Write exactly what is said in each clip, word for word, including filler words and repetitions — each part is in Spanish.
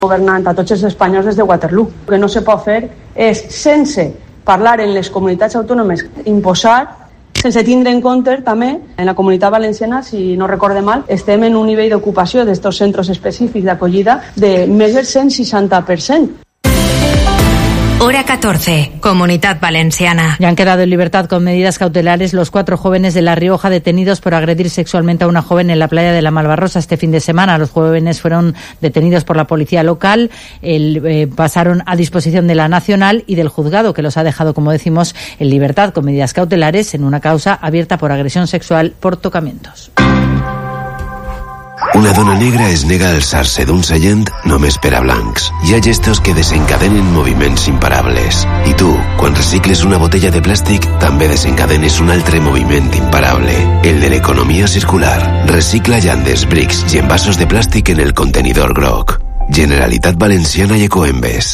governant a tots els espanyols des de Waterloo. El que no se pot fer és, sense parlar en les comunitats autònomes, imposar, sense tindre en compte també, en la Comunitat Valenciana, si no recorde mal, estem en un nivell d'ocupació d'estos centres específics d'acollida de més del cent seixanta per cent. Hora catorce, Comunidad Valenciana. Ya han quedado en libertad con medidas cautelares los cuatro jóvenes de La Rioja detenidos por agredir sexualmente a una joven en la playa de la Malvarrosa este fin de semana. Los jóvenes fueron detenidos por la policía local, el, eh, pasaron a disposición de la Nacional y del juzgado, que los ha dejado, como decimos, en libertad con medidas cautelares en una causa abierta por agresión sexual por tocamientos. Una dona negra es nega a alçar-se d'un seient només per a blancs. Hi ha gestos que desencadenen moviments imparables. I tu, quan recicles una botella de plàstic, també desencadenes un altre moviment imparable, el de l'economia circular. Recicla llandes, brics i envasos de plàstic en el contenidor groc. Generalitat Valenciana i Ecoembes.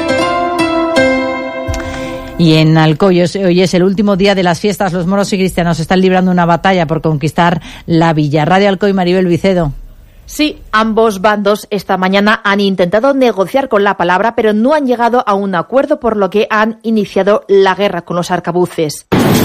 Y en Alcoy, hoy es el último día de las fiestas. Los moros y cristianos están librando una batalla por conquistar la villa. Radio Alcoy, Maribel Vicedo. Sí, ambos bandos esta mañana han intentado negociar con la palabra, pero no han llegado a un acuerdo, por lo que han iniciado la guerra con los arcabuces.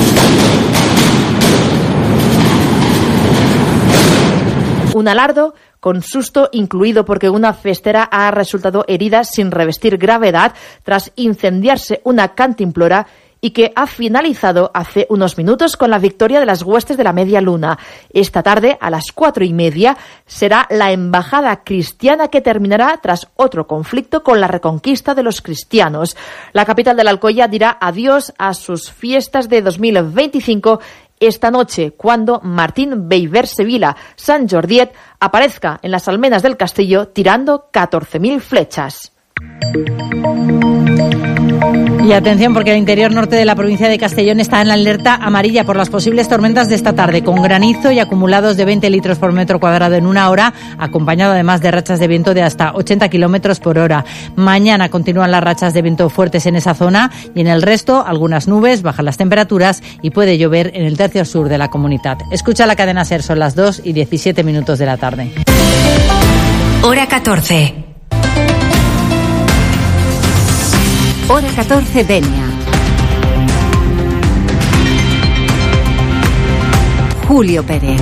Un alardo con susto incluido, porque una festera ha resultado herida sin revestir gravedad tras incendiarse una cantimplora y que ha finalizado hace unos minutos con la victoria de las huestes de la Media Luna. Esta tarde, a las cuatro y media, será la embajada cristiana que terminará tras otro conflicto con la reconquista de los cristianos. La capital de la Alcoya dirá adiós a sus fiestas de dos mil veinticinco esta noche, cuando Martín Beiber Sevilla Sant Jordiet aparezca en las almenas del castillo tirando catorce mil flechas. Y atención, porque el interior norte de la provincia de Castellón está en alerta amarilla por las posibles tormentas de esta tarde, con granizo y acumulados de veinte litros por metro cuadrado en una hora, acompañado además de rachas de viento de hasta ochenta kilómetros por hora. Mañana continúan las rachas de viento fuertes en esa zona y en el resto algunas nubes, bajan las temperaturas y puede llover en el tercio sur de la comunidad. Escucha la cadena SER, son las dos y diecisiete minutos de la tarde. Hora catorce. Hora catorce, Denia. Julio Pérez.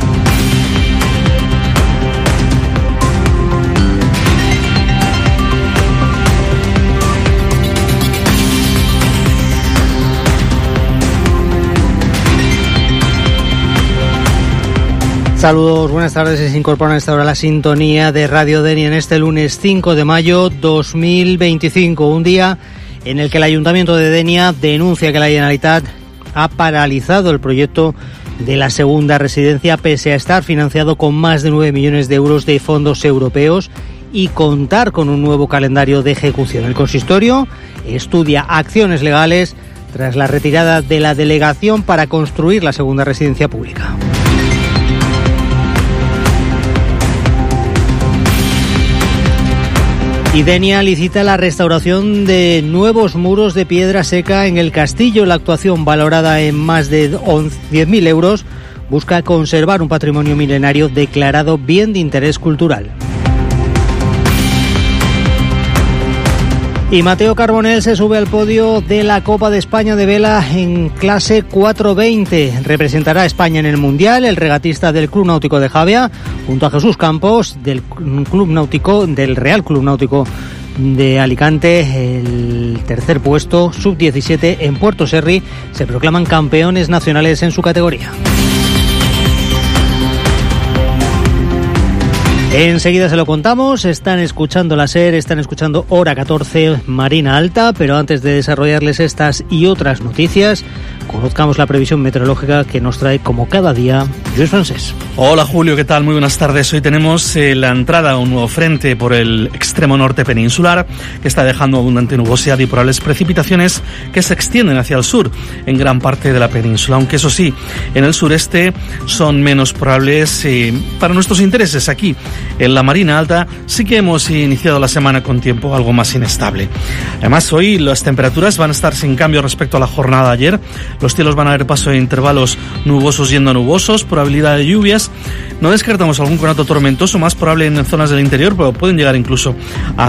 Saludos, buenas tardes. Se incorpora a esta hora la sintonía de Radio Denia en este lunes cinco de mayo dos mil veinticinco, un día en el que el Ayuntamiento de Denia denuncia que la Generalitat ha paralizado el proyecto de la segunda residencia pese a estar financiado con más de nueve millones de euros de fondos europeos y contar con un nuevo calendario de ejecución. El consistorio estudia acciones legales tras la retirada de la delegación para construir la segunda residencia pública. Y Denia licita la restauración de nuevos muros de piedra seca en el castillo. La actuación, valorada en más de diez mil euros, busca conservar un patrimonio milenario declarado bien de interés cultural. Y Mateo Carbonell se sube al podio de la Copa de España de vela en clase cuatro veinte. Representará a España en el Mundial, el regatista del Club Náutico de Javea, junto a Jesús Campos del Club Náutico, del Real Club Náutico de Alicante. El tercer puesto, sub diecisiete, en Puerto Serri, se proclaman campeones nacionales en su categoría. Enseguida se lo contamos. Están escuchando la SER, están escuchando Hora catorce, Marina Alta, pero antes de desarrollarles estas y otras noticias, conozcamos la previsión meteorológica que nos trae como cada día Luis Francés. Hola Julio, ¿qué tal? Muy buenas tardes. Hoy tenemos eh, la entrada a un nuevo frente por el extremo norte peninsular, que está dejando abundante nubosidad y probables precipitaciones que se extienden hacia el sur en gran parte de la península, aunque eso sí, en el sureste son menos probables eh, para nuestros intereses aquí en la Marina Alta, sí que hemos iniciado la semana con tiempo algo más inestable. Además, hoy las temperaturas van a estar sin cambio respecto a la jornada de ayer. Los cielos van a haber paso de intervalos nubosos yendo a nubosos, probabilidad de lluvias. No descartamos algún conato tormentoso, más probable en zonas del interior, pero pueden llegar incluso a